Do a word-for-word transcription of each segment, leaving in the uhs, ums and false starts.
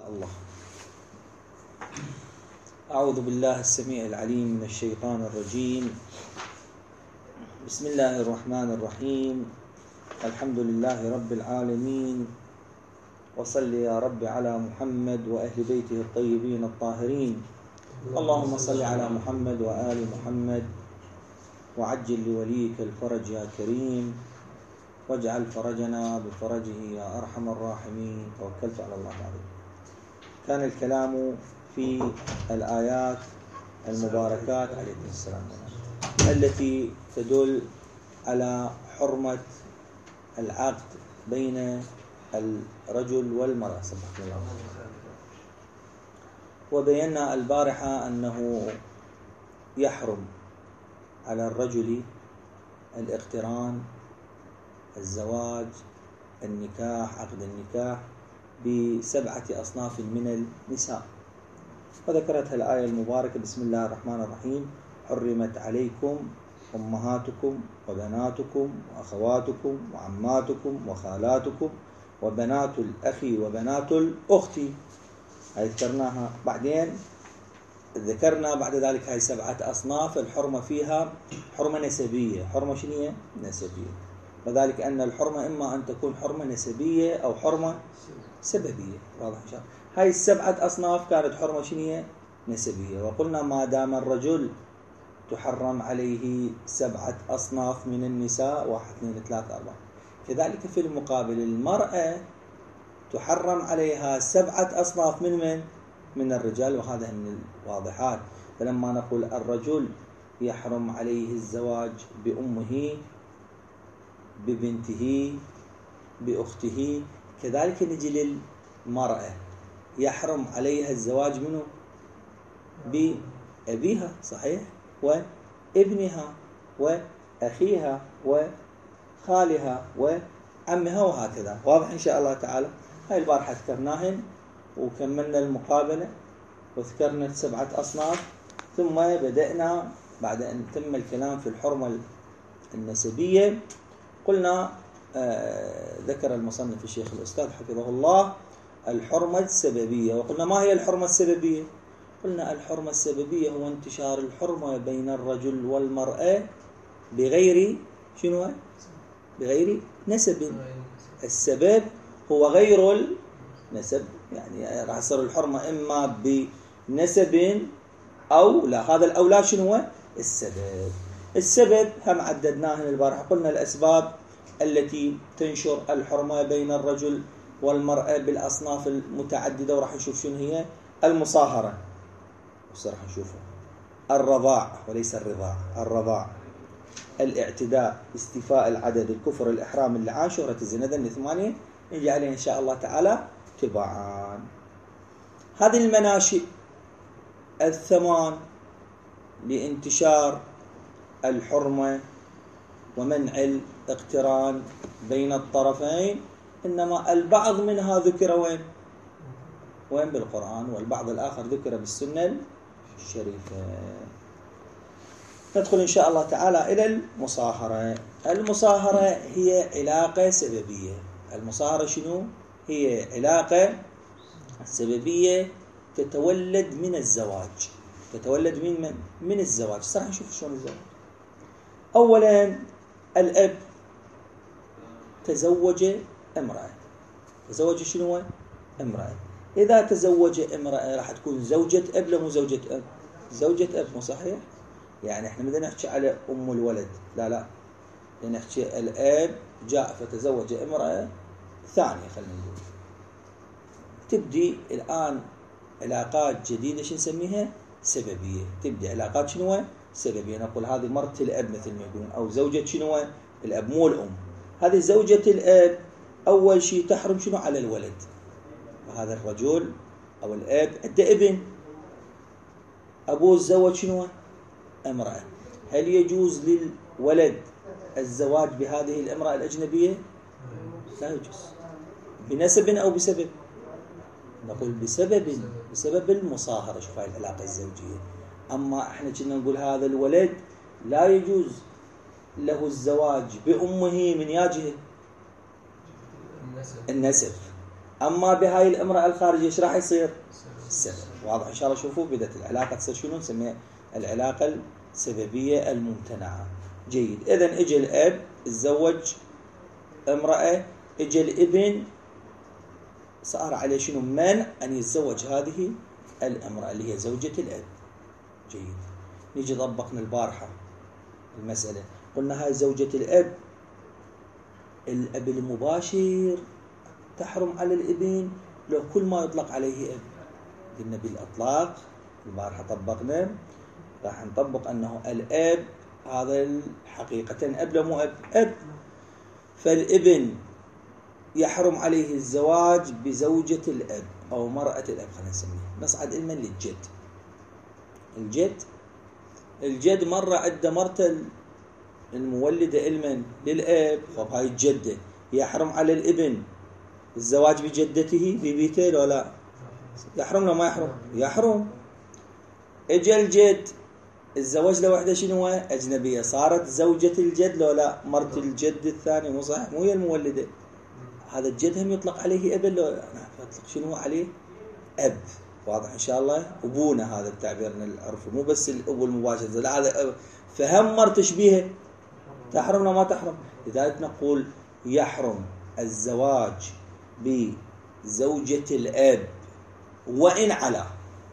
الله. أعوذ بالله السميع العليم من الشيطان الرجيم. بسم الله الرحمن الرحيم. الحمد لله رب العالمين، وصل يا رب على محمد وأهل بيته الطيبين الطاهرين. اللهم صل على محمد وآل محمد، وعجل لوليك الفرج يا كريم، واجعل فرجنا بفرجه يا أرحم الراحمين. توكلت على الله عليه. كان الكلام في الآيات المباركات عليكم السلام التي تدل على حرمة العقد بين الرجل والمرأة. سبحان الله. وبينا البارحة أنه يحرم على الرجل الاقتران، الزواج، النكاح، عقد النكاح بسبعة أصناف من النساء، وذكرتها الآية المباركة بسم الله الرحمن الرحيم: حرمت عليكم أمهاتكم وبناتكم وأخواتكم وعماتكم وخالاتكم وبنات الأخ وبنات الأخت. هاي ذكرناها. بعدين ذكرنا بعد ذلك هاي سبعة أصناف الحرمة فيها حرمة نسبية. حرمة شنية؟ نسبية. وذلك أن الحرمة إما أن تكون حرمة نسبية أو حرمة سببية. واضح إن شاء الله. هاي السبعة أصناف كانت حرمة شنية؟ نسبية. وقلنا ما دام الرجل تحرم عليه سبعة أصناف من النساء، واحد اثنين ثلاثة أربعة. كذلك في المقابل المرأة تحرم عليها سبعة أصناف من من؟ من الرجال، وهذا من الواضحات. فلما نقول الرجل يحرم عليه الزواج بأمه، ببنته، بأخته، كذلك نجي للمرأة يحرم عليها الزواج منه بأبيها، صحيح، وابنها وأخيها وخالها وعمها، وهكذا. واضح إن شاء الله تعالى. هاي البارحة ذكرناهن وكملنا المقابلة وذكرنا سبعة أصناف، ثم بدأنا بعد أن تم الكلام في الحرمة النسبية. قلنا آه ذكر المصنف الشيخ الأستاذ حفظه الله الحرمة السببية. وقلنا ما هي الحرمة السببية؟ قلنا الحرمة السببية هو انتشار الحرمة بين الرجل والمرأة بغير شنو؟ بغير نسب. السبب هو غير النسب، يعني راح يصير الحرمة إما بنسب أو لا. هذا الأولى شنو هو؟ السبب. السبب هم عددناه البارحة. قلنا الأسباب التي تنشر الحرمة بين الرجل والمرأة بالأصناف المتعددة، وراح نشوف شنو هي. المصاهرة، راح نشوفه. الرضاع وليس الرضاع، الرضاع. الاعتداء، استيفاء العدد، الكفر، الإحرام، اللعان، شهرة الزنا. ذن ثمانية نجي عليه إن شاء الله تعالى تبعا. هذه المناشئ الثمان لانتشار الحرمة ومنع الاقتران بين الطرفين، إنما البعض منها ذكر وين؟ وين؟ بالقرآن، والبعض الآخر ذكر بالسنة الشريفة. ندخل إن شاء الله تعالى إلى المصاهرة. المصاهرة هي علاقة سببية. المصاهرة شنو؟ هي علاقة سببية تتولد من الزواج. تتولد من من؟ من الزواج. صح. نشوف شلون الزواج. أولا الأب تزوج امرأة. تزوج شنو؟ امرأة. إذا تزوج امرأة راح تكون زوجة أب، لا مو زوجة أب؟ زوجة أب، مو صحيح؟ يعني احنا بدنا نحكي على أم الولد، لا لا، نحكي الأب جاء فتزوج امرأة ثانية. خلينا نقول تبدي الآن علاقات جديدة، شو نسميها؟ سببية. تبدي علاقات شنو؟ سببية. نقول هذه مرة الأب مثل ما يقولون، أو زوجة شنو؟ الأب، مو الأم. هذه زوجة الأب أول شيء تحرم شنو؟ على الولد. وهذا الرجل أو الأب عنده ابن، أبوه تزوج شنو؟ امرأة. هل يجوز للولد الزواج بهذه الامرأة الأجنبية؟ لا يجوز. بنسب أو بسبب؟ نقول بسبب. بسبب المصاهرة. شوف هاي العلاقة الزوجية. أما احنا كنا نقول هذا الولد لا يجوز له الزواج بأمه من ياجه النسب. أما بهاي الامرأة الخارجية إيش راح يصير؟ سبب. واضح إن شاء الله. شوفوا بدأت العلاقة تصير شنو نسميها؟ العلاقة السببية الممتنعة. جيد. إذن إجا الأب تزوج امرأة، إجا الابن صار عليه شنو؟ منع أن يتزوج هذه الامرأة اللي هي زوجة الأب. جيد. نيجي طبقنا البارحة المسألة، قلنا هاي زوجة الأب، الأب المباشر تحرم على الابن لو كل ما يطلق عليه أب. قلنا بالأطلاق البارحة طبقنا، راح نطبق أنه الأب هذا حقيقة أب لو مو أب؟ أب. فالابن يحرم عليه الزواج بزوجة الأب أو مرأة الأب، خلينا نسميها. نصعد علما للجد. الجد الجد مرة عند مرته المولدة علما للأب، خب هاي الجدة يحرم على الابن الزواج بجدته ببيته لو لا؟ يحرم لو ما يحرم؟ يحرم. اجا الجد الزواج لوحده شنو؟ أجنبية، صارت زوجة الجد لو لا؟ مرت الجد الثاني، مو صح؟ مو هي المولدة. هذا الجد هم يطلق عليه أب لو يطلق شنو عليه؟ أب. واضح إن شاء الله. أبونا هذا التعبير نعرفه، مو بس الأب المباشر، لا هذا أب. فهم مر تشبيهه تحرم لو ما تحرم؟ لذلك نقول يحرم الزواج بزوجة الأب وإن على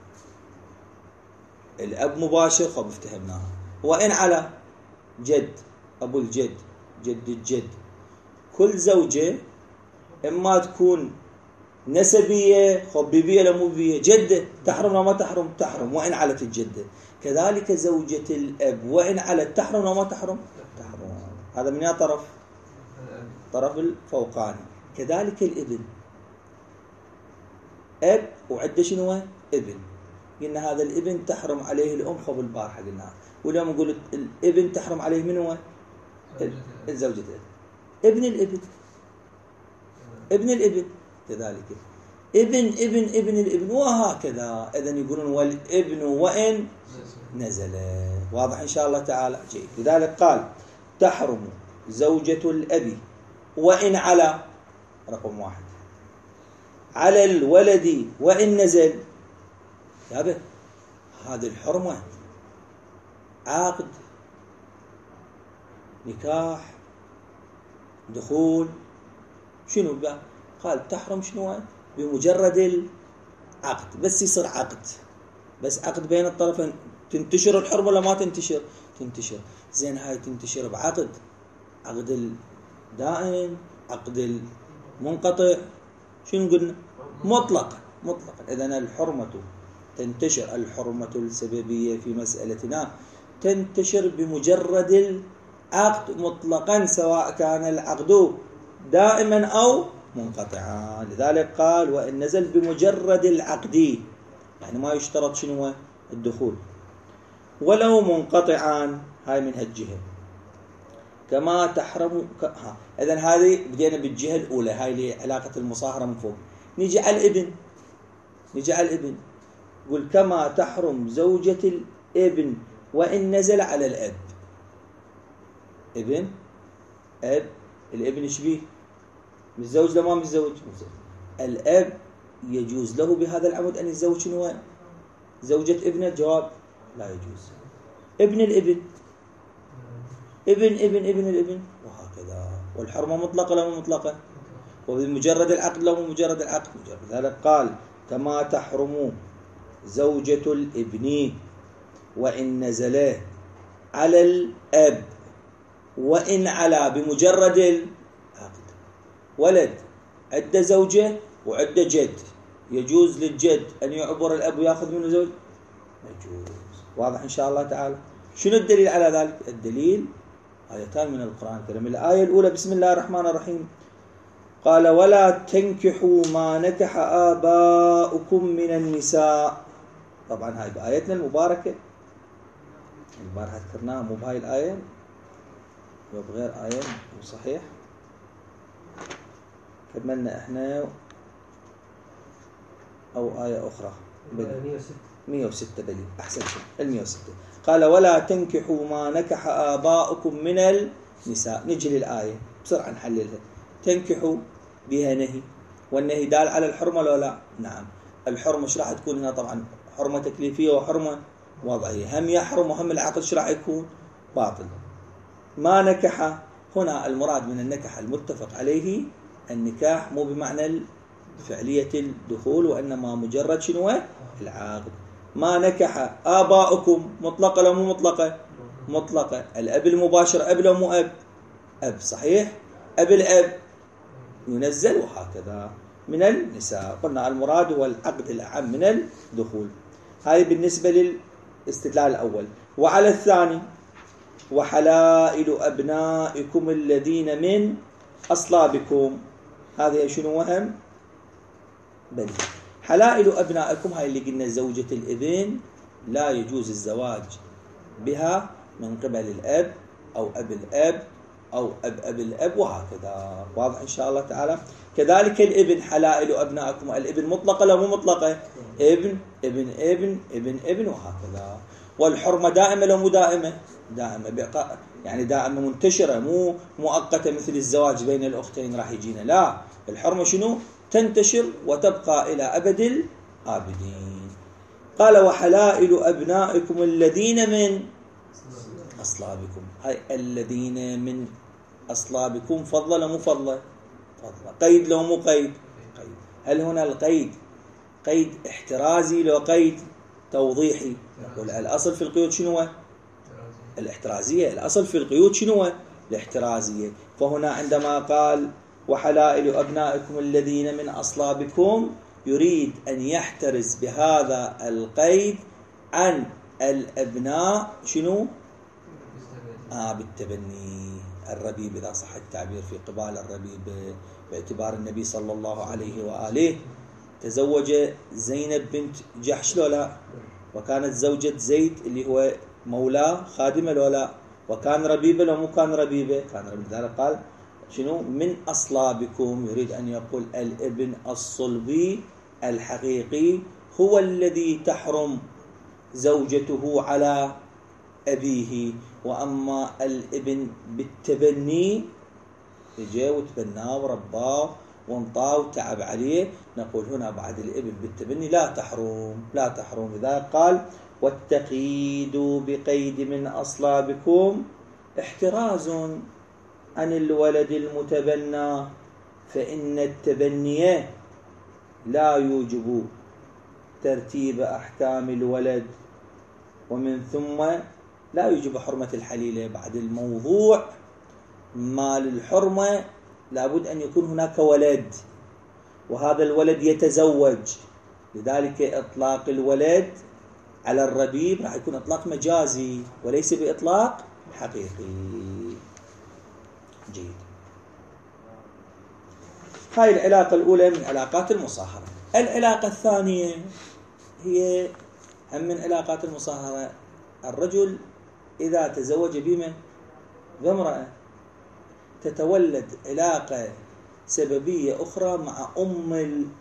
الأب مباشر، خب افتهمناها، وإن على جد، أبو الجد، جد الجد. كل زوجة إما تكون نسبية، خب بيبية لا مو بيبية، جدة تحرم لو ما تحرم؟ تحرم وإن علت الجدة. كذلك زوجة الأب وإن علت تحرم لو ما تحرم؟ تحرم. هذا من يا طرف؟ طرف الفوقاني. كذلك الابن أب وعده شنو؟ ابن. قلنا هذا الابن تحرم عليه الأم، خب البارحة قلنا. واليوم نقول الابن تحرم عليه من هو؟ الزوجة الابن. ابن الابن ابن الابن كذلك ابن ابن ابن الابن وهكذا. إذن يقولون والابن وإن نزل. واضح إن شاء الله تعالى. جيد. لذلك قال تحرم زوجة الأب وإن على رقم واحد على الولد وإن نزل. يابا هذه الحرمة عقد، نكاح، دخول، شنو بقى؟ قال تحرم شنو؟ بمجرد العقد، بس يصير عقد، بس عقد بين الطرفين. تنتشر الحرمة ولا ما تنتشر؟ تنتشر. زين هاي تنتشر بعقد، عقد الدائم، عقد المنقطع، شنو قلنا؟ مطلقا مطلقا. إذن الحرمة تنتشر، الحرمة السببية في مسألتنا تنتشر بمجرد العقد مطلقا، سواء كان العقد دائما أو منقطعا. لذلك قال وإن نزل بمجرد العقد، يعني ما يشترط شنو؟ الدخول. ولو منقطعا، هاي من هالجهة. كما تحرم ك... ها. إذن هذه بدينا بالجهة الأولى، هاي اللي علاقة المصاهرة من فوق. نيجي على الابن، نيجي على الابن. قل كما تحرم زوجة الابن وإن نزل على الأب. ابن أب، الابن شبيه متزوج لما متزوج؟ الأب يجوز له بهذا العمد أن يتزوج شنو؟ زوجة ابنه. جواب لا يجوز. ابن الابن، ابن ابن ابن الابن، وهكذا. والحرمة مطلقة لو مطلقة، وبمجرد العقد لو مجرد العقد مجرد. لذلك قال كما تحرم زوجة الابن وإن نزل على الأب وإن على بمجرد العقد. ولد عدة زوجة وعدة جد، يجوز للجد أن يعبر الأب ويأخذ منه زوج؟ يجوز. واضح إن شاء الله تعالى. شنو الدليل على ذلك؟ الدليل آيتان من القرآن الكريم. الآية الأولى بسم الله الرحمن الرحيم، قال ولا تنكحوا ما نكح آباؤكم من النساء. طبعا هاي بآيتنا المباركة البارحة ذكرناها، مو بهاي الآية وبغير آية صحيح. كملنا احنا أو آية أخرى مئة وستة بلي أحسن شيء المئة وستة. قال ولا تنكحوا ما نكح آباؤكم من النساء. نجي للآية بسرعة نحللها. تنكحوا بها نهي، والنهي دال على الحرمة لو لا؟ نعم. الحرمة ايش راح تكون هنا؟ طبعا حرمة تكليفية وحرمة وضعية. هم يحرم وهم العقد ايش راح يكون؟ باطل. ما نكح، هنا المراد من النكح المتفق عليه النكاح مو بمعنى فعلية الدخول، وإنما مجرد شنو؟ العقد. ما نكح آباؤكم مطلقة لو مو مطلقة؟ مطلقة. الأب المباشر أب لو مو أب؟ أب صحيح. أب الأب ينزل وهكذا من النساء. قلنا المراد هو العقد الأعم من الدخول. هاي بالنسبة للاستدلال الأول. وعلى الثاني: وحلائل أبنائكم الذين من أصلابكم. هذه شنو وهم؟ بل حلائل أبنائكم هاي اللي قلنا زوجة الابن لا يجوز الزواج بها من قبل الأب أو أب الأب أو أب أب الأب وهكذا. واضح إن شاء الله تعالى. كذلك الابن حلائل أبنائكم، الابن مطلقة لا مو مطلقة؟ ابن ابن ابن ابن ابن وهكذا. والحرمة دائمة لا مو دائمة؟ دائمة، يعني دائمة منتشرة مو مؤقتة مثل الزواج بين الأختين راح يجينا. لا، الحرمة شنو؟ تنتشر وتبقى إلى أبد الآبدين. قال: وحلائل أبنائكم الذين من أصلابكم. هاي الذين من أصلابكم فضل لو مو فضل؟ فضل. قيد لو مو قيد؟ قيد. هل هنا القيد قيد احترازي لو قيد توضيحي؟ نقول الأصل في القيود شنو؟ الاحترازية. الأصل في القيود شنو؟ الاحترازية. فهنا عندما قال وحلائل أبنائكم الذين من أصلابكم يريد أن يحترز بهذا القيد عن الأبناء شنو؟ آه بالتبني. الربيب إذا صح التعبير في قبال الربيب، باعتبار النبي صلى الله عليه وآله تزوج زينب بنت جحش لو لا؟ وكانت زوجة زيد اللي هو مولاه خادمة لو لا؟ وكان ربيبة لو مو كان ربيبة؟ كان ربيبة. ذلك قال شنو؟ من أصلابكم. يريد أن يقول الابن الصلبي الحقيقي هو الذي تحرم زوجته على أبيه. وأما الابن بالتبني اجى وتبناه ورباه وانطاه وتعب عليه، نقول هنا بعد الابن بالتبني لا تحرم لا تحرم. لذلك قال والتقييد بقيد من أصلابكم احتراز عن الولد المتبنى، فإن التبني لا يوجب ترتيب أحكام الولد، ومن ثم لا يوجب حرمة الحليلة. بعد الموضوع مال الحرمة لابد أن يكون هناك ولد، وهذا الولد يتزوج. لذلك إطلاق الولد على الربيب راح يكون إطلاق مجازي وليس بإطلاق حقيقي. جيد. هاي العلاقة الأولى من علاقات المصاهرة. العلاقة الثانية هي هم من علاقات المصاهرة. الرجل إذا تزوج بمن؟ بامرأة، تتولد علاقة سببية أخرى مع أم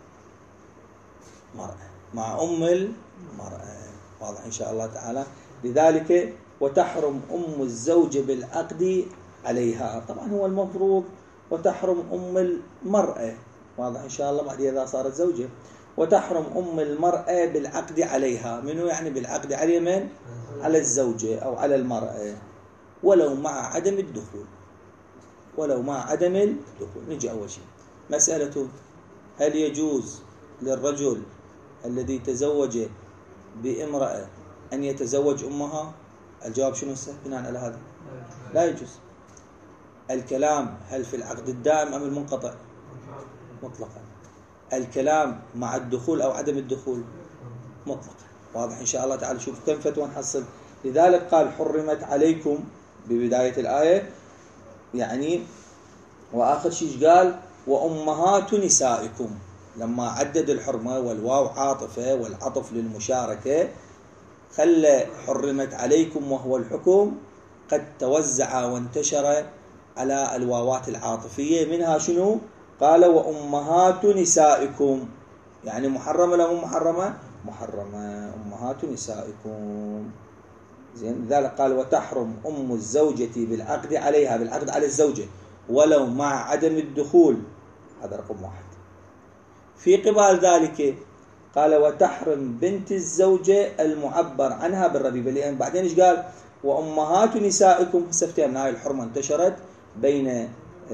المرأة مع أم المرأة. واضح إن شاء الله تعالى. لذلك وتحرم أم الزوجة بالعقد عليها. طبعا هو المفروض وتحرم أم المرأة. واضح إن شاء الله بعد إذا صارت زوجة. وتحرم أم المرأة بالعقد عليها. منو يعني بالعقد على من؟ على الزوجة أو على المرأة، ولو مع عدم الدخول ولو مع عدم الدخول. نجي أول شيء مسألة هل يجوز للرجل الذي تزوج بامرأة أن يتزوج أمها؟ الجواب شنو بناء على هذا؟ لا يجوز. الكلام هل في العقد الدائم أم المنقطع؟ مطلقا. الكلام مع الدخول أو عدم الدخول؟ مطلقا. واضح إن شاء الله تعالى. شوف كم فتوى نحصل. لذلك قال حرمت عليكم ببداية الآية، يعني وآخر شيء قال وأمهات نسائكم. لما عدد الحرمة والواو عاطفة والعطف للمشاركة خلى حرمت عليكم وهو الحكم قد توزع وانتشر على الواوات العاطفية. منها شنو؟ قال وأمهات نسائكم، يعني محرمة لا مو محرمة؟ محرمة. أمهات نسائكم. زين. لذلك قال وتحرم أم الزوجة بالعقد عليها، بالعقد على الزوجة ولو مع عدم الدخول. هذا رقم واحد. في قبال ذلك قال وتحرم بنت الزوجة المعبر عنها بالربيبة، لأن بعدين إيش قال؟ وأمهات نسائكم. سفتهم هاي الحرمة انتشرت بين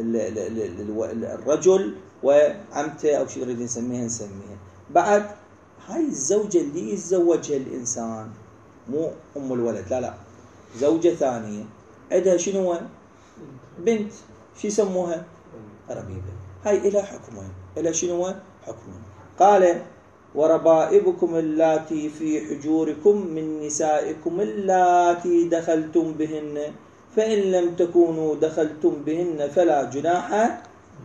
الرجل وعمته أو شيء نريد نسميها نسميها. بعد هاي الزوجة اللي يتزوجها الإنسان مو أم الولد، لا لا، زوجة ثانية عندها شنو؟ بنت، شو يسموها؟ ربيبة. هاي إلى حكمين، إلى شنو؟ حكمين. قال وربائبكم اللاتي في حجوركم من نسائكم اللاتي دخلتم بهن فإن لم تكونوا دخلتم بهن فلا جناح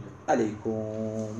عليكم.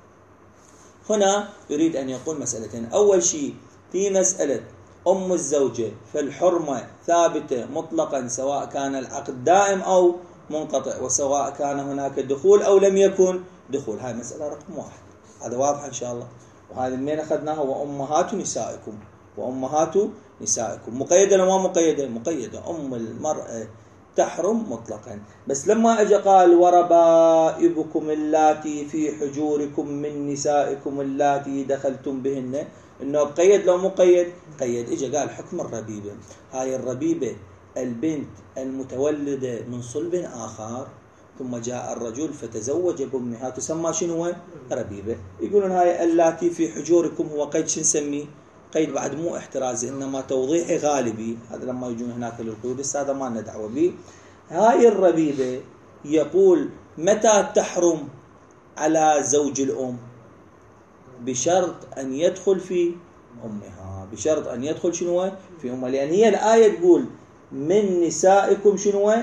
هنا يريد أن يقول مسألتين. أول شيء في مسألة أم الزوجة فالحرمة ثابتة مطلقا سواء كان العقد دائم أو منقطع، وسواء كان هناك دخول أو لم يكن دخول. هاي مسألة رقم واحد، هذا واضح إن شاء الله. وهذه من أخذناها وأمهات نسائكم، وأمهات نسائكم مقيدة ولا ما مقيدة؟ مقيدة. أم المرأة تحرم مطلقا. بس لما أجى قال وربائبكم اللاتي في حجوركم من نسائكم اللاتي دخلتم بهن، إنه قيد لو مقيد؟ قيد. إجا قال حكم الربيبة. هاي الربيبة البنت المتولدة من صلب آخر ثم جاء الرجل فتزوج بأمها تسمى شنو؟ ربيبة. يقولون هاي اللاتي في حجوركم هو قيد شو نسميه؟ قيد بعد مو احترازي، إنما توضيحي غالبي. هذا لما يجون هناك للقيود هذا ما لنا دعوة به. هاي الربيبة يقول متى تحرم على زوج الأم؟ بشرط أن يدخل في أمها، بشرط أن يدخل شنو؟ في أمها. لأن هي الآية تقول من نسائكم شنو؟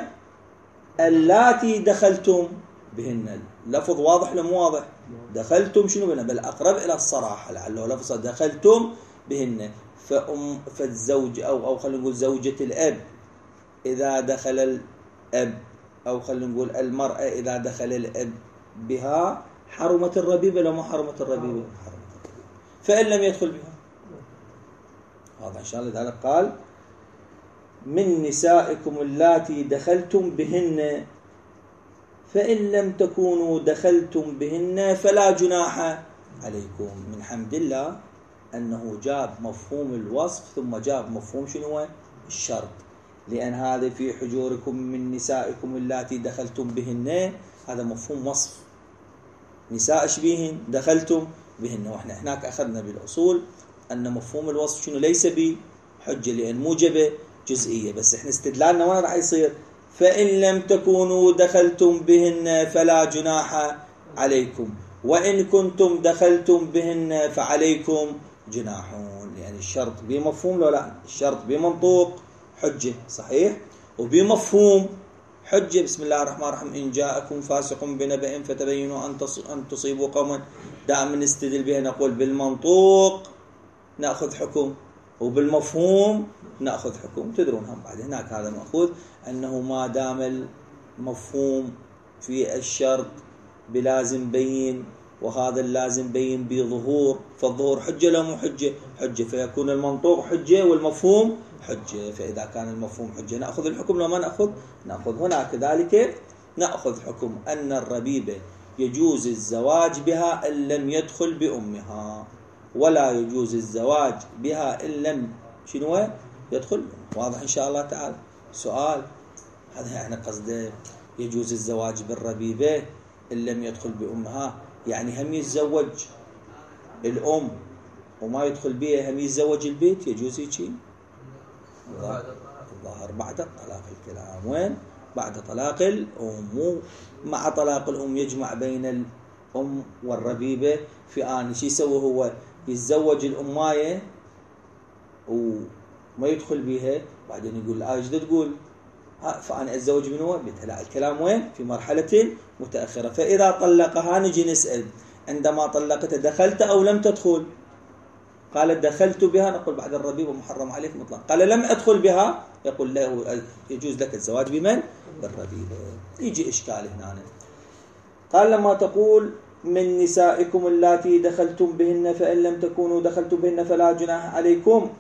اللاتي دخلتم بهن. لفظ واضح ولا مو واضح؟ دخلتم شنو بهن؟ بل أقرب إلى الصراحة لعله لفظ دخلتم بهن. فأم فالزوج أو أو خلينا نقول زوجة الأب إذا دخل الأب، أو خلينا نقول المرأة إذا دخل الأب بها حرمت الربيبة لو ما حرمت الربيبة؟ حرمت الربيبة. فإن لم يدخل بها واضح إن شاء الله. تعالى قال من نسائكم اللاتي دخلتم بهن فإن لم تكونوا دخلتم بهن فلا جناح عليكم. من حمد الله أنه جاب مفهوم الوصف ثم جاب مفهوم شنو؟ الشرط. لأن هذا في حجوركم من نسائكم اللاتي دخلتم بهن هذا مفهوم وصف. نساء شبيهن دخلتم بهن. وإحنا هناك أخذنا بالأصول أن مفهوم الوصف شنو؟ ليس بحجة، لأن موجبة جزئية. بس إحنا استدلالنا وين راح يصير؟ فإن لم تكونوا دخلتم بهن فلا جناح عليكم وإن كنتم دخلتم بهن فعليكم جناحون. يعني الشرط بمفهوم لو لا؟ الشرط بمنطوق حجة صحيح، وبمفهوم حجة. بسم الله الرحمن الرحيم إن جاءكم فاسق بنبأ فتبينوا أن تصيبوا قوما. دائما نستدل بها نقول بالمنطوق نأخذ حكم وبالمفهوم نأخذ حكم. تدرون هم بعد هناك هذا مأخوذ أنه ما دام المفهوم في الشرط بلازم بين، وهذا اللازم بين بظهور، فالظهور حجة لا مو حجة؟ حجة. فيكون المنطوق حجة والمفهوم حجة. فإذا كان المفهوم حجة نأخذ الحكم لو ما نأخذ؟ نأخذ. هنا كذلك نأخذ حكم أن الربيبة يجوز الزواج بها إن لم يدخل بأمها، ولا يجوز الزواج بها إن لم شنو يدخل. واضح إن شاء الله تعالى. سؤال هذا يعني قصده يجوز الزواج بالربيبة إن لم يدخل بأمها، يعني هم يتزوج الأم وما يدخل بها، هم يتزوج البيت، يجوز هيك؟ الظاهر بعد طلاق الكلام. وين؟ بعد طلاق الأم. مو مع طلاق الأم يجمع بين الأم والربيبة في آن. شي يسوي هو؟ يتزوج الأماية وما يدخل بها، بعدين يقول الآية جديد تقول فأنا أتزوج منه بيتها. لا، الكلام وين؟ في مرحلة متأخرة. فإذا طلقها نجي نسأل عندما طلقتها دخلت أو لم تدخل؟ قالت دخلت بها، نقول بعد الربيبة محرم عليك مطلق. قال لم أدخل بها، يقول له يجوز لك الزواج بمن؟ بالربيبة. يجي إشكال هنا. قال لما تقول من نسائكم اللاتي دخلتم بهن فإن لم تكونوا دخلتم بهن فلا جناح عليكم،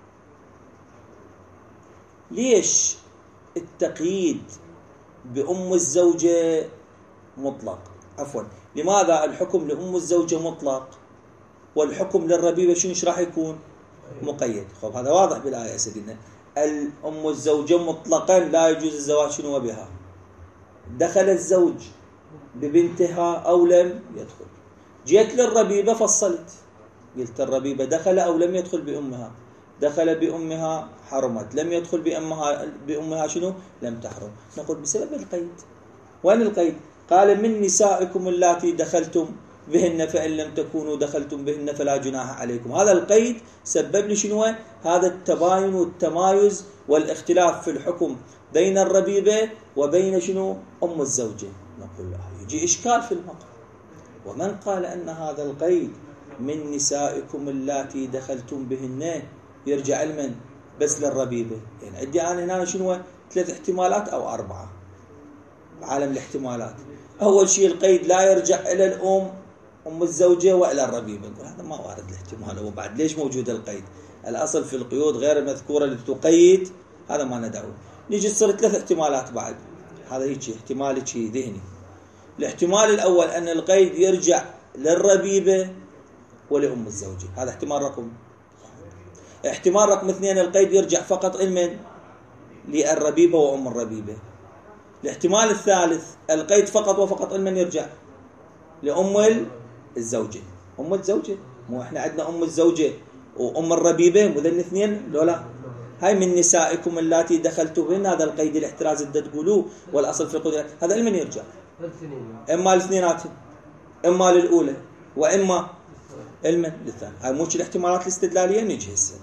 ليش التقييد بأم الزوجة مطلق؟ عفوا، لماذا الحكم لأم الزوجة مطلق والحكم للربيبة شنو راح يكون؟ مقيد. خب هذا واضح بالآية سيدنا. الأم الزوجة مطلقا لا يجوز الزواج شنو بها. دخل الزوج ببنتها أو لم يدخل. جيت للربيبة فصلت، قلت الربيبة دخل أو لم يدخل بأمها. دخل بأمها حرمت، لم يدخل بأمها بأمها شنو؟ لم تحرم. نقول بسبب القيد. وين القيد؟ قال من نسائكم اللاتي دخلتم بهن فإن لم تكونوا دخلتم بهن فلا جناح عليكم. هذا القيد سبب لي شنو؟ هذا التباين والتمايز والاختلاف في الحكم بين الربيبة وبين شنو؟ أم الزوجة. نقول له يجي إشكال في المقام. ومن قال أن هذا القيد من نسائكم اللاتي دخلتم بهن يرجع لمن؟ بس للربيبة. يعني عندي أنا هنا شنو؟ ثلاث احتمالات أو أربعة عالم الاحتمالات. أول شيء القيد لا يرجع إلى الأم أم الزوجة وإلى الربيبة. نقول هذا ما وارد الاحتمال. وبعد ليش موجود القيد؟ الأصل في القيود غير المذكورة اللي تقيد هذا ما ندعوه. نيجي تصير ثلاث احتمالات بعد. هذا هيك احتمال هيك ذهني. الاحتمال الأول أن القيد يرجع للربيبة ولأم الزوجة. هذا احتمال رقم. احتمال رقم اثنين القيد يرجع فقط لمن؟ للربيبة وأم الربيبة. الاحتمال الثالث القيد فقط وفقط لمن يرجع؟ لأم الزوجة. أم الزوجة مو احنا عندنا أم الزوجة وأم الربيبة مو ذن اثنين لولا؟ هاي من نسائكم اللاتي دخلتوا بهن. هذا القيد الاحتراز اللي تقولوه والأصل في القدرة هذا لمن يرجع؟ إما الاثنينات إما للأولى وإما المن للثاني. هاي موش الاحتمالات الاستدلالية. نيجي هسه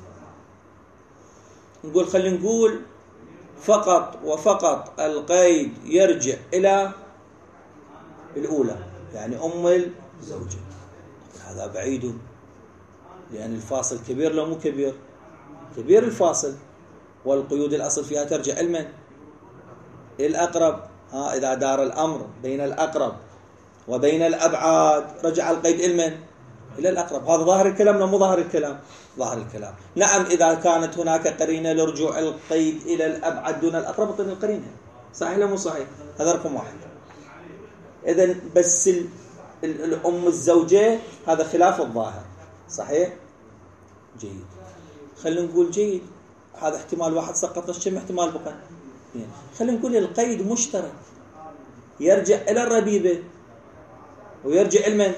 نقول خلينا نقول فقط وفقط القيد يرجع إلى الأولى يعني أم الزوجة. هذا بعيد لأن الفاصل كبير لو مو كبير؟ كبير الفاصل. والقيود الأصل فيها ترجع لمن؟ الأقرب. ها إذا دار الأمر بين الأقرب وبين الأبعاد رجع القيد لمن؟ إلى الأقرب. هذا ظاهر الكلام ولا مو ظاهر الكلام؟ ظاهر الكلام. نعم إذا كانت هناك قرينة لرجوع القيد إلى الأبعد دون الأقرب طن القرينة. صحيح ولا مو صحيح؟ هذا رقم واحد. إذن بس ال ال الأم الزوجة هذا خلاف الظاهر. صحيح؟ جيد. خلينا نقول جيد. هذا احتمال واحد سقط. كم احتمال بقى؟ خلينا نقول القيد مشترك يرجع إلى الربيبة ويرجع لمن؟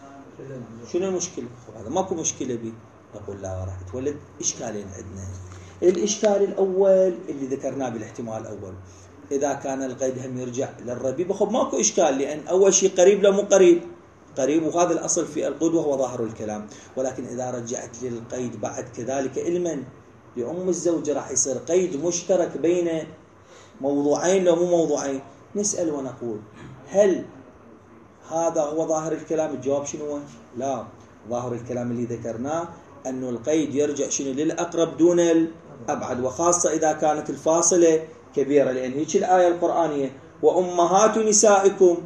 شنو المشكلة؟ هذا ماكو مشكلة به. نقول لا راح تولد إشكالين عندنا. الإشكال الأول اللي ذكرناه بالاحتمال الأول إذا كان القيد هم يرجع للربيبة خب ماكو إشكال لأن أول شيء قريب لا مو قريب قريب وهذا الأصل في القيد وهو ظاهر الكلام. ولكن إذا رجعت للقيد بعد كذلك علما لأم الزوجة راح يصير قيد مشترك بين موضوعين لو مو موضوعين. نسأل ونقول هل هذا هو ظاهر الكلام؟ الجواب شنو؟ لا. ظاهر الكلام اللي ذكرناه أنه القيد يرجع شنو؟ للأقرب دون الأبعد وخاصة إذا كانت الفاصلة كبيرة. لأن هيك الآية القرآنية وأمهات نسائكم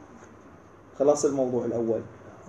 خلاص الموضوع الأول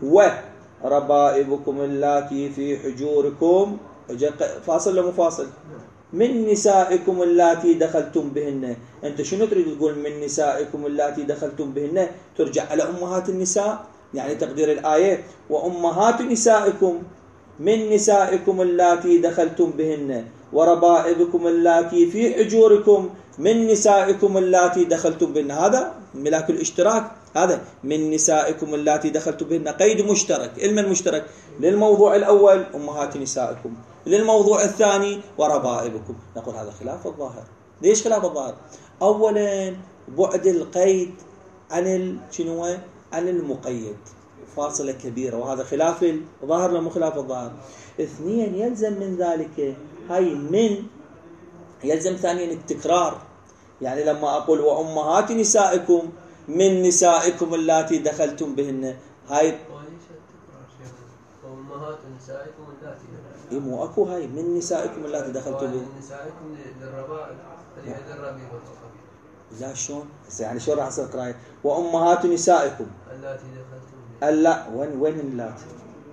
وربائبكم اللاتي في حجوركم فاصل ولا مفاصل؟ من نسائكم اللاتي دخلتم بهن. أنت شنو تريد تقول من نسائكم اللاتي دخلتم بهن؟ ترجع على أمهات النساء يعني تقدير الآية وأمهات نسائكم من نسائكم اللاتي دخلتم بهن وربائبكم اللاتي في حجوركم من نسائكم اللاتي دخلتم بهن. هذا ملاك الاشتراك. هذا من نسائكم اللاتي دخلتم بهن قيد مشترك. علما مشترك للموضوع الأول أمهات نسائكم للموضوع الثاني وربائبكم. نقول هذا خلاف الظاهر. ليش خلاف الظاهر؟ أولا بعد القيد عن شنو؟ عن المقيد فاصلة كبيرة وهذا خلاف الظاهر لو مو خلاف الظاهر. اثنين يلزم من ذلك هاي من يلزم ثانيا التكرار. يعني لما أقول وأمهات نسائكم من نسائكم اللاتي دخلتم بهن هاي أمهات نسائكم اللاتي إيه مو أكو هاي من نسائكم اللاتي دخلتم بهن نسائكم للربائب للربيبة فقط. لا شلون؟ يعني شلون راح يصير قراءة وأمهات نسائكم اللاتي دخلتم بهن؟ ألا وين وين اللاتي؟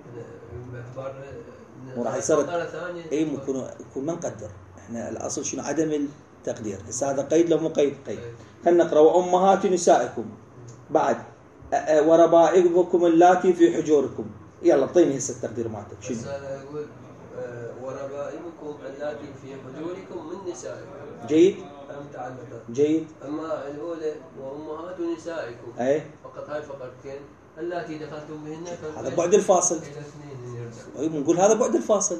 وراح يصير اي ممكن يكون ما نقدر احنا الاصل شنو؟ عدم التقدير. هسه هذا قيد لو مو قيد؟ قيد. خلينا نقرا وامهات نسائكم بعد وربائبكم اللاتي في حجوركم يلا اعطيني هسه التقدير مالتك شنو؟ بس أنا أقول آه، وربائبكم اللاتي في حجوركم من نسائكم. جيد. متعلقة. جيد. أما الأولى وأمهات نسائكم. أي. فقط هاي فقرتين اللاتي دخلتم بهن. هذا بعد الفاصل. إلى اثنين يرجع. أي نقول هذا بعد الفاصل.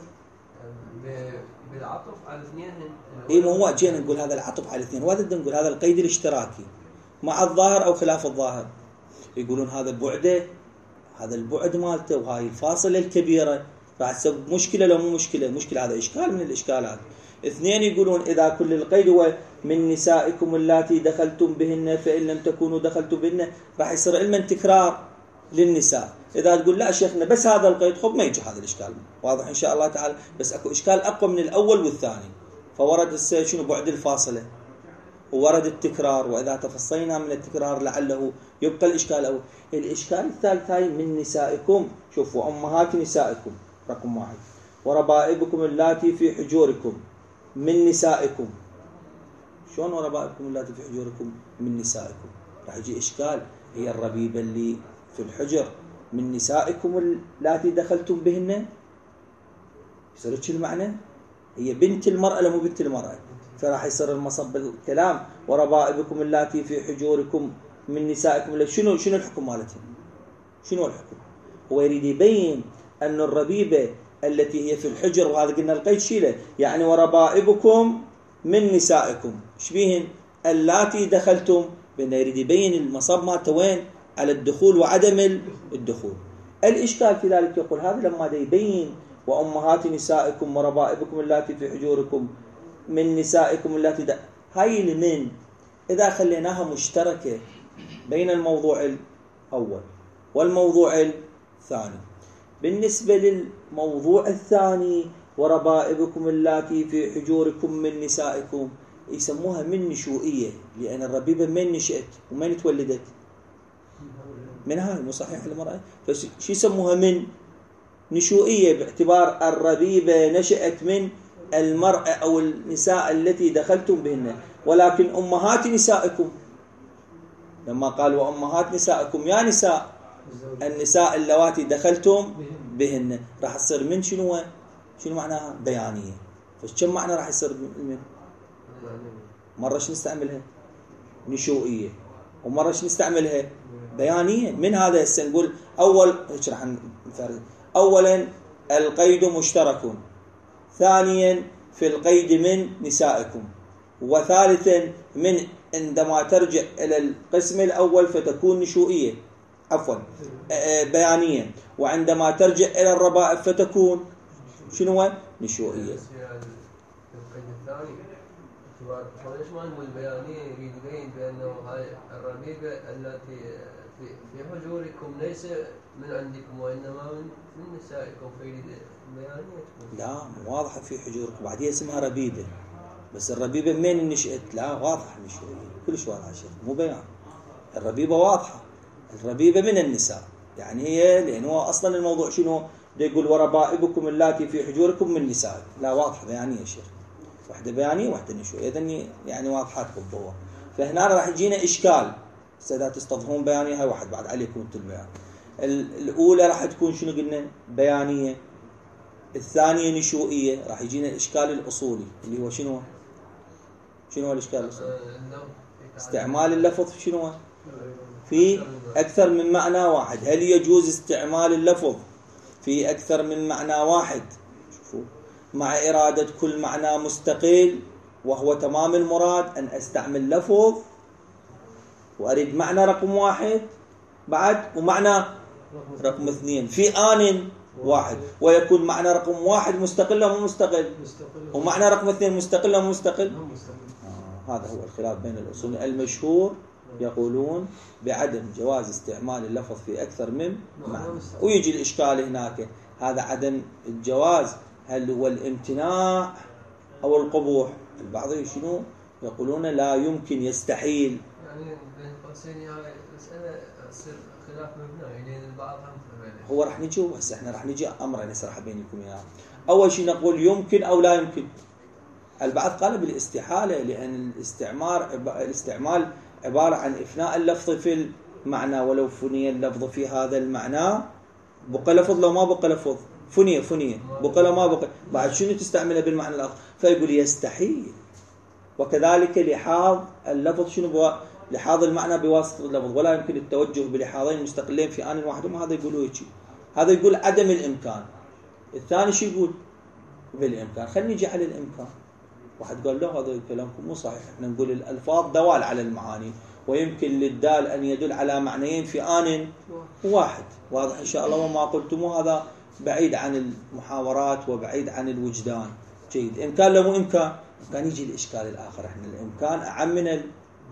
بالعطف على الاثنين. اي ما هو جينا نقول هذا العطف على الاثنين، وهذا بدنا نقول هذا القيد الاشتراكي مع الظاهر او خلاف الظاهر. يقولون هذا بعده، هذا البعد مالته وهاي الفاصله الكبيره راح تسبب مشكله لو مو مشكله، مشكله هذا اشكال من الاشكالات. اثنين يقولون اذا كل القيد هو من نسائكم اللاتي دخلتم بهن فان لم تكونوا دخلتم بهن راح يصير علما تكرار للنساء. اذا تقول لا شيخنا بس هذا القيد خب ما يجي هذا الاشكال، واضح ان شاء الله تعالى، بس اكو اشكال اقوى من الاول والثاني. فورد شنو بعد الفاصله وورد التكرار، واذا تفصينا من التكرار لعله يبقى الاشكال الاول. الاشكال الثالث هاي من نسائكم، شوفوا امهات نسائكم رقم واحد، وربائبكم اللاتي في حجوركم من نسائكم. شلون وربائبكم اللاتي في حجوركم من نسائكم؟ راح يجي اشكال، هي الربيبه اللي في الحجر من نسائكم اللاتي دخلتم بهن، يصير شو المعنى؟ هي بنت المرأة لو مو بنت المرأة، فراح يصير المصب بالكلام وربائبكم اللاتي في حجوركم من نسائكم. شنو شنو الحكم مالتهم؟ شنو الحكم؟ هو يريد يبين أن الربيبة التي هي في الحجر، وهذا قلنا القيد شيله، يعني وربائبكم من نسائكم شبيهن اللاتي دخلتم بأنه يريد يبين المصب مالته وين؟ على الدخول وعدم الدخول. الإشكال في ذلك يقول هذا لما دا يبين وأمهات نسائكم وربائبكم اللاتي في حجوركم من نسائكم اللاتي دا، هاي لمن إذا خليناها مشتركة بين الموضوع الأول والموضوع الثاني. بالنسبة للموضوع الثاني وربائبكم اللاتي في حجوركم من نسائكم يسموها من نشوئية، لأن الربيبة من نشأت ومن تولدت؟ من هاي، مو صحيح المرأة؟ فشو يسموها من نشوئية، باعتبار الربيبة نشأت من المرأة أو النساء التي دخلتم بهن. ولكن أمهات نسائكم لما قال وأمهات نسائكم يا نساء النساء اللواتي دخلتم بهن، راح تصير من شنو؟ شنو معناها؟ بيانية. فكم معنى راح يصير من؟ مرة شو نستعملها؟ نشوئية، ومرة شو نستعملها؟ بيانية. من هذا هسه نقول أول هيك راح نفرق. أولا القيد مشترك، ثانيا في القيد من نسائكم، وثالثا من عندما ترجع إلى القسم الأول فتكون نشوئية عفوا بيانية، وعندما ترجع إلى الربائب فتكون شنو؟ نشوئية. القيد الثاني ليش ما نقول بيانية؟ يريد يبين بأنه هاي الربيبة التي في في حجوركم ليس من عندكم وإنما من من نسائكم، فيريد بيانية تكون. لا واضحة في حجوركم، بعدين اسمها ربيبة، بس الربيبة منين نشأت؟ لا واضحة نشوئية، كلش واضحة شيء، مو بيان. الربيبة واضحة، الربيبة من النساء، يعني هي لأنه أصلا الموضوع شنو؟ يقول وربائبكم اللاتي في حجوركم من نسائكم، لا واضحة بيانية شيخ، واحدة بيانية واحدة نشوئية، إذن يعني واضحات بالضوء. فهنا راح يجينا إشكال، إذا تستظهرون بيانية هاي واحد بعد عليكم البيان. الأولى راح تكون شنو قلنا؟ بيانية، الثانية نشوئية. راح يجينا الإشكال الأصولي اللي هو شنو؟ شنو هو الإشكال الأصولي؟ استعمال اللفظ شنو؟ في أكثر من معنى واحد. هل يجوز استعمال اللفظ في أكثر من معنى واحد؟ شوفوا، مع إرادة كل معنى مستقل، وهو تمام المراد أن أستعمل لفظ وأريد معنى رقم واحد بعد ومعنى رقم اثنين في آن واحد، ويكون معنى رقم واحد مستقل أو مستقل، ومعنى رقم اثنين مستقل أو مستقل. آه هذا هو الخلاف بين الأصول. المشهور يقولون بعدم جواز استعمال اللفظ في أكثر من معنى. ويجي الإشكال هناك، هذا عدم الجواز هل هو الامتناع أو القبوح؟ البعض شنو يقولون لا يمكن، يستحيل. يعني بين قوسين هاي مسألة تصير خلاف مبني لأن البعض هم هو راح نجي هسه احنا راح نجي أمرين نسرح بينكم اياه. أول شيء نقول يمكن أو لا يمكن. البعض قال بالاستحالة، لأن الاستعمار الاستعمال عبارة عن إفناء اللفظ في المعنى، ولو فني اللفظ في هذا المعنى بقى لفظ لو ما بقى لفظ، فنية فنية بقى لو ما بقى، بعد شنو تستعمله بالمعنى الآخر؟ فيقول يستحيل. وكذلك لحاظ اللفظ شنو بوا... لحاظ المعنى بواسطة اللفظ، ولا يمكن التوجه بلحاظين مستقلين في آن واحد. ما هذا يقولوا هيك، هذا يقول عدم الإمكان. الثاني شو يقول؟ بالإمكان. خلينا نجي على الإمكان. واحد قال له هذا كلامكم مو صحيح، احنا نقول الألفاظ دوال على المعاني، ويمكن للدال أن يدل على معنيين في آن واحد. واضح إن شاء الله؟ وما قلتموه هذا بعيد عن المحاورات وبعيد عن الوجدان. جيد. إمكان لو مو إمكان، كان يجي الإشكال الآخر. احنا الإمكان أعم من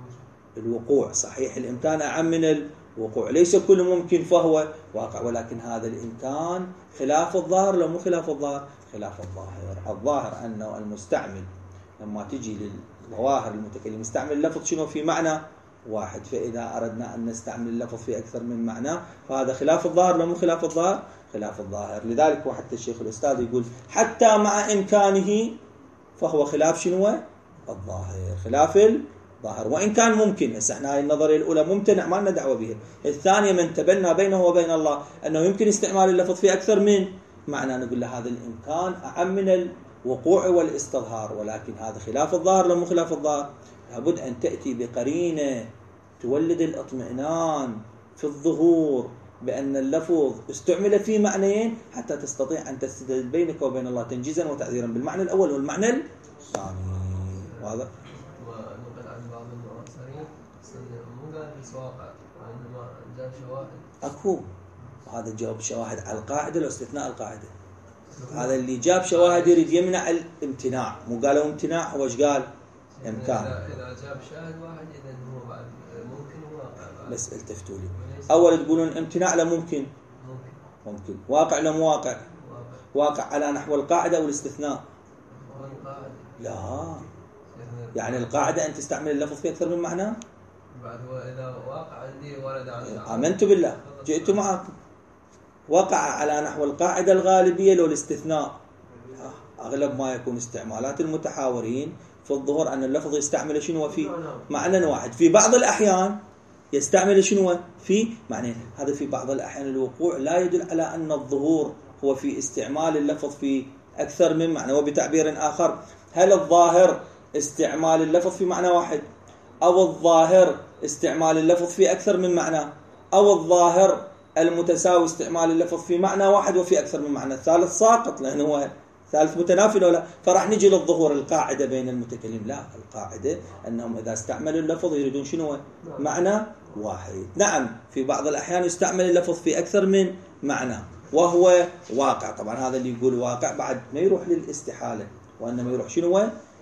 الوقوع. صحيح الإمكان أعم من الوقوع، ليس كل ممكن فهو واقع، ولكن هذا الإمكان خلاف الظاهر. لو مو خلاف الظاهر، خلاف الظاهر. الظاهر أنه المستعمل لما تجي للظواهر المتكلم يستعمل اللفظ شنو؟ في معنى واحد. فإذا أردنا أن نستعمل اللفظ في أكثر من معنى فهذا خلاف الظاهر. لو مو خلاف الظاهر، خلاف الظاهر. لذلك وحتى الشيخ الأستاذ يقول حتى مع إمكانه فهو خلاف شنو؟ الظاهر، خلاف الظاهر. وإن كان ممكن. هسه احنا هاي النظرية الأولى ممتنع ما لنا دعوة بها. الثانية من تبنى بينه وبين الله أنه يمكن استعمال اللفظ في أكثر من معنى، نقول له هذا الإمكان أعم من الوقوع والاستظهار، ولكن هذا خلاف الظاهر. لو مو خلاف الظاهر لابد أن تأتي بقرينة تولد الاطمئنان في الظهور بأن اللفظ استعمل في معنيين حتى تستطيع أن تستدل بينك وبين الله تنجيزا وتعذيرا بالمعنى الأول والمعنى الثاني. واضح؟ ونقل عن بعض المعاصرين مو قال في واقع، وإنما جاب شواهد. أكو هذا جاب شواهد على القاعدة لو استثناء القاعدة. هذا اللي جاب شواهد يريد يمنع الامتناع. مو قالوا امتناع، هو ايش قال؟ إمكان. إذا جاب شاهد واحد إذا هو بعد ممكن وواقع. بس التفتوا لي. أول تقولون امتناع لا ممكن. ممكن. ممكن. واقع لا مو واقع. واقع على نحو القاعدة والاستثناء. القاعدة. لا. يعني القاعدة أن تستعمل اللفظ في أكثر من معنى. بعد هو إذا واقع عندي ورد عن. آمنت بالله. جئت معكم. وقع على نحو القاعدة الغالبية لو الاستثناء. أغلب ما يكون استعمالات المتحاورين في الظهور أن اللفظ يستعمل شنو في معنى واحد. في بعض الأحيان يستعمل شنو في معنى. هذا في بعض الأحيان الوقوع لا يدل على أن الظهور هو في استعمال اللفظ في أكثر من معنى. وبتعبير آخر، هل الظاهر استعمال اللفظ في معنى واحد، أو الظاهر استعمال اللفظ في أكثر من معنى، أو الظاهر المتساوي استعمال اللفظ في معنى واحد وفي أكثر من معنى؟ الثالث ساقط لأنه هو ثالث متنافي ولا. فراح نجي للظهور. القاعدة بين المتكلم لا، القاعدة أنهم إذا استعملوا اللفظ يريدون شنو؟ معنى واحد. نعم في بعض الأحيان يستعمل اللفظ في أكثر من معنى وهو واقع. طبعا هذا اللي يقول واقع بعد ما يروح للاستحالة، وإنما يروح شنو؟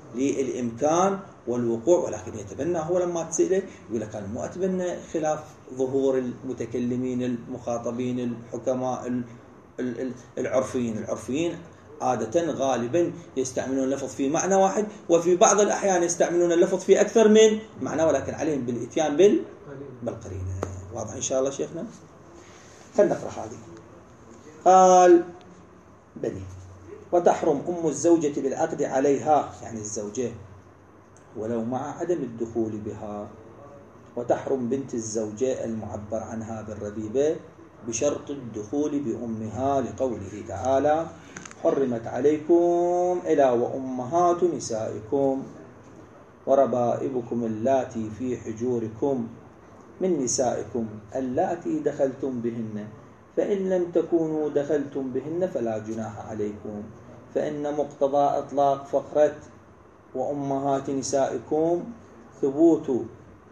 للإمكان والوقوع. ولكن يتبنى هو لما تسأله يقول لك أنا مو أتبنى خلاف ظهور المتكلمين المخاطبين الحكماء العرفيين. العرفيين عادة غالبا يستعملون اللفظ في معنى واحد، وفي بعض الأحيان يستعملون اللفظ في أكثر من معنى، ولكن عليهم بالإتيان بال بالقرينة. واضح إن شاء الله شيخنا؟ خلنا نقرأ هذه. قال بني وتحرم أم الزوجة بالعقد عليها، يعني الزوجة، ولو مع عدم الدخول بها. وتحرم بنت الزوجة المعبر عنها بالربيبة بشرط الدخول بأمها، لقوله تعالى حرمت عليكم إلى وأمهات نسائكم وربائبكم اللاتي في حجوركم من نسائكم اللاتي دخلتم بهن، فإن لم تكونوا دخلتم بهن فلا جناح عليكم. فإن مقتضى إطلاق فقرة وأمهات نسائكم ثبوت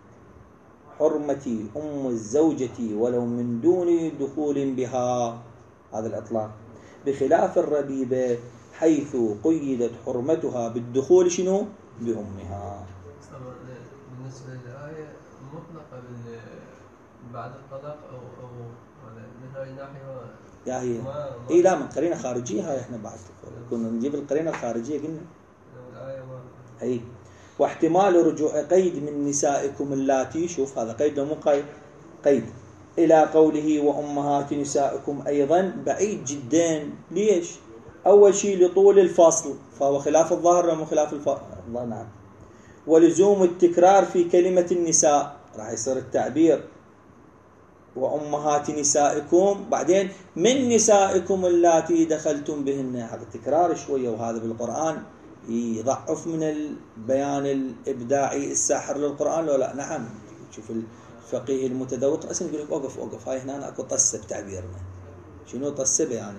حرمة أم الزوجة ولو من دون دخول بها، هذا الإطلاق، بخلاف الربيبة حيث قيدت حرمتها بالدخول شنو؟ بأمها. بالنسبة للآية مطلقة بعد الطلاق أو أو من هاي الناحية يا هي إيه لا من قرينة خارجية. هاي إحنا بعد كنا نجيب القرينة الخارجية قلنا الآية ما أي. واحتمال رجوع قيد من نسائكم اللاتي، شوف هذا قيد مو قيد قيد إلى قوله وأمهات نسائكم أيضا بعيد جدا. ليش؟ أول شيء لطول الفصل فهو خلاف الظاهر ومو خلاف الفصل. الله نعم. ولزوم التكرار في كلمة النساء، راح يصير التعبير وأمهات نسائكم، بعدين من نسائكم اللاتي دخلتم بهن. هذا تكرار شوية، وهذا بالقرآن يضعف من البيان الإبداعي الساحر للقرآن لو لا؟ نعم. شوف الفقيه المتذوق أصلا يقول لك أوقف أوقف، هاي هنا أكو طسة بتعبيرنا. شنو طسة؟ يعني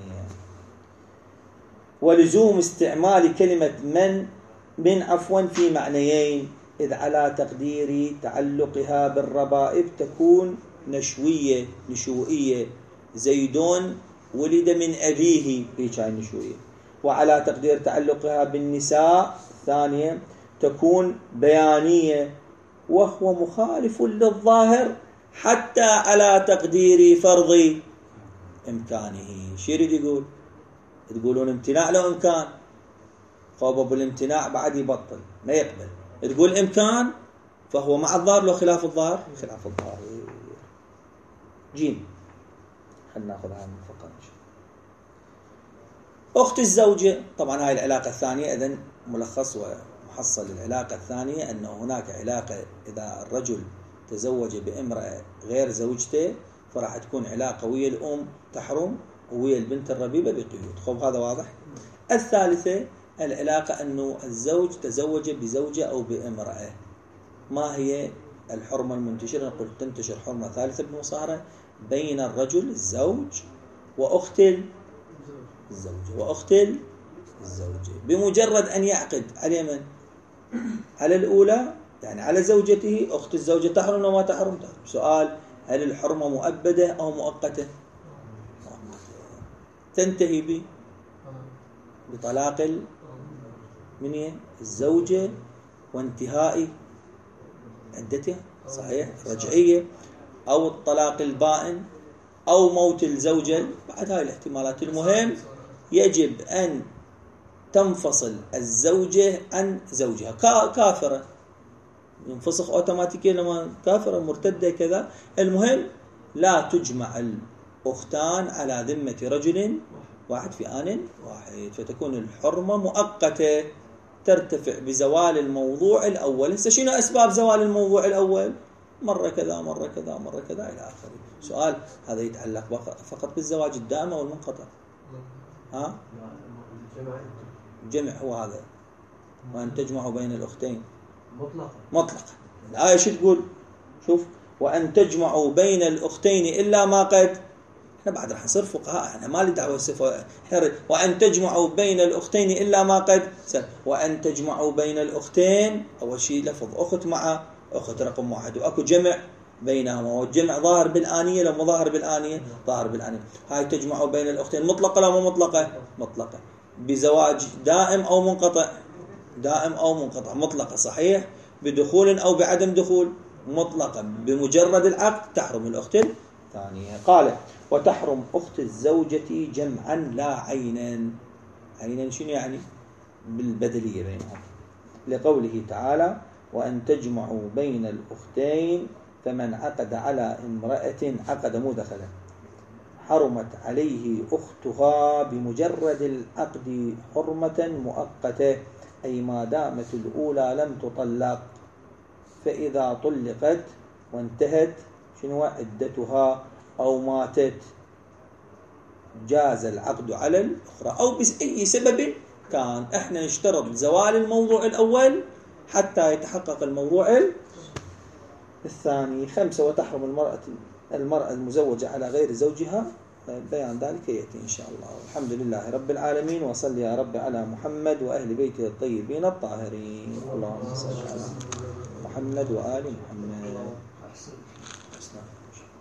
ولزوم استعمال كلمة من من عفوا في معنيين، إذ على تقدير تعلقها بالربائب تكون نشوية نشوئية، زيدون ولد من أبيه، هيك هاي نشوئية. وعلى تقدير تعلقها بالنساء ثانية تكون بيانية، وهو مخالف للظاهر حتى على تقدير فرض إمكانه. شو يريد يقول؟ تقولون امتناع لو إمكان، فهو بالامتناع بعد يبطل ما يقبل. تقول إمكان فهو مع الظاهر لو خلاف الظاهر؟ خلاف الظاهر. جيم. خلنا ناخذها من فقط. أخت الزوجة، طبعا هاي العلاقة الثانية. إذن ملخص ومحصل العلاقة الثانية أنه هناك علاقة إذا الرجل تزوج بامرأة غير زوجته فراح تكون علاقة ويا الأم تحرم، ويا البنت الربيبة بقيود. خب هذا واضح. الثالثة العلاقة أنه الزوج تزوج بزوجة أو بامرأة. ما هي الحرمة المنتشرة؟ نقول تنتشر حرمة ثالثة بالمصاهرة بين الرجل الزوج وأخت الزوجة وأخت الزوجة. بمجرد أن يعقد على من؟ على الأولى، يعني على زوجته. أخت الزوجة تحرم وما تحرم؟ تحرم. سؤال: هل الحرمة مؤبدة أو مؤقتة؟ تنتهي ب بطلاق من الزوجة وانتهاء عدتها، صحيح، رجعية، أو الطلاق البائن، أو موت الزوجة. بعد هاي الاحتمالات. المهم يجب أن تنفصل الزوجة عن زوجها. كافرة ينفسخ أوتوماتيكيا لما كافرة مرتدة كذا. المهم لا تجمع الأختان على ذمة رجل واحد في آن واحد، فتكون الحرمة مؤقتة ترتفع بزوال الموضوع الأول. هسه شنو أسباب زوال الموضوع الأول؟ مرة كذا مرة كذا مرة كذا إلى آخره. سؤال: هذا يتعلق فقط بالزواج الدائم أو المنقطع؟ ها؟ جمع هو هذا. وأن تجمعوا بين الأختين مطلقا مطلقا. الآية شو تقول؟ شوف: وأن تجمعوا بين الأختين إلا ما قد. احنا بعد راح نصير فقهاء، احنا ما لي دعوه صفه. وأن تجمعوا بين الأختين إلا ما قد. وأن تجمعوا بين الأختين، أول شيء لفظ أخت مع أخت رقم واحد، وأكو جمع بينهما، والجمع ظاهر بالآنية لو مو ظاهر بالآنية؟ ظاهر بالآنية. هاي تجمعوا بين الأختين مطلقة لو مو مطلقة؟ مطلقة. بزواج دائم أو منقطع؟ دائم أو منقطع. مطلقة صحيح. بدخول أو بعدم دخول؟ مطلقة. بمجرد العقد تحرم الأخت الثانية. قال: وتحرم أخت الزوجة جمعا لا عينا. عينا شنو يعني؟ بالبدلية بينهم، لقوله تعالى: وأن تجمعوا بين الأختين فمن عقد على امرأة عقد مو دخلا حرمت عليه أختها بمجرد العقد حرمة مؤقتة، أي ما دامت الأولى لم تطلق. فإذا طلقت وانتهت شنو عدتها أو ماتت جاز العقد على الأخرى، أو بأي سبب كان. احنا نشترط زوال الموضوع الأول حتى يتحقق الموضوع الثاني. خمسة: وتحرم المرأة المرأة المزوجة على غير زوجها. بيان ذلك يأتي إن شاء الله. الحمد لله رب العالمين، وصل يا رب على محمد وأهل بيته الطيبين الطاهرين. اللهم صل على محمد وآل محمد.